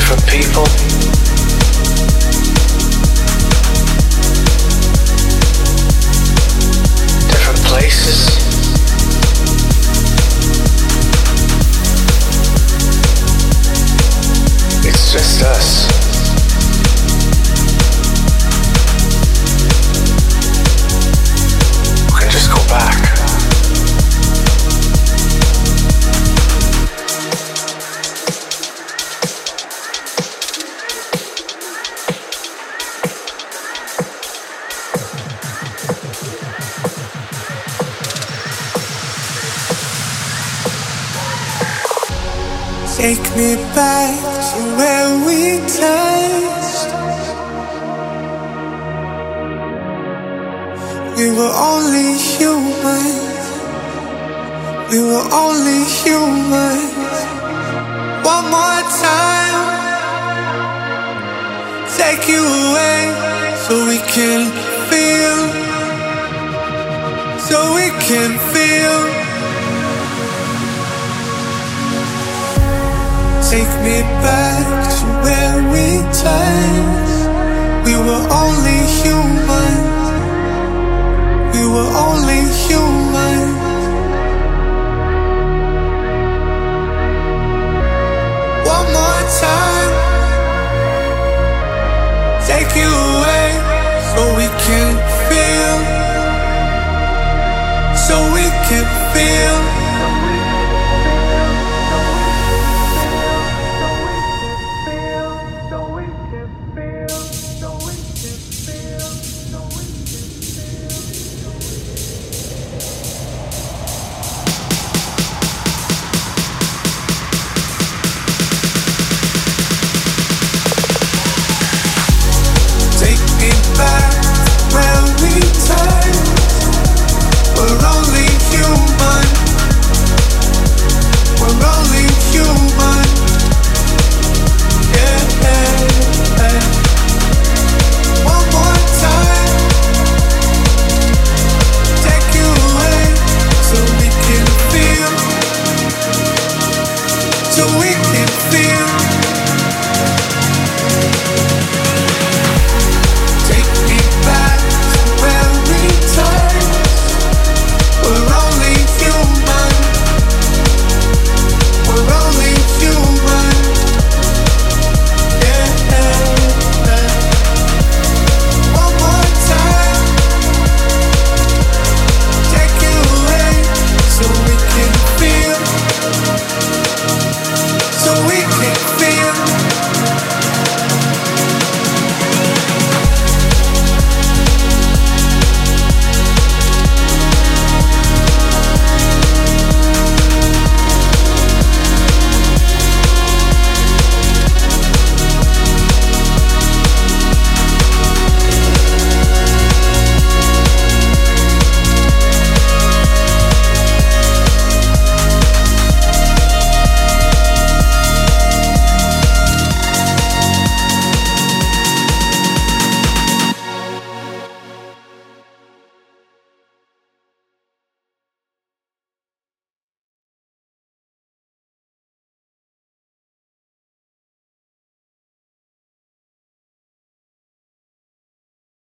different people. Different places. It's just us. We can just go back. Take me back to where we touched. We were only human. We were only human. One more time. Take you away so we can feel. So we can feel. Take me back to where we touched. We were only human. We were only human. One more time. Take you away so we can feel. So we can feel.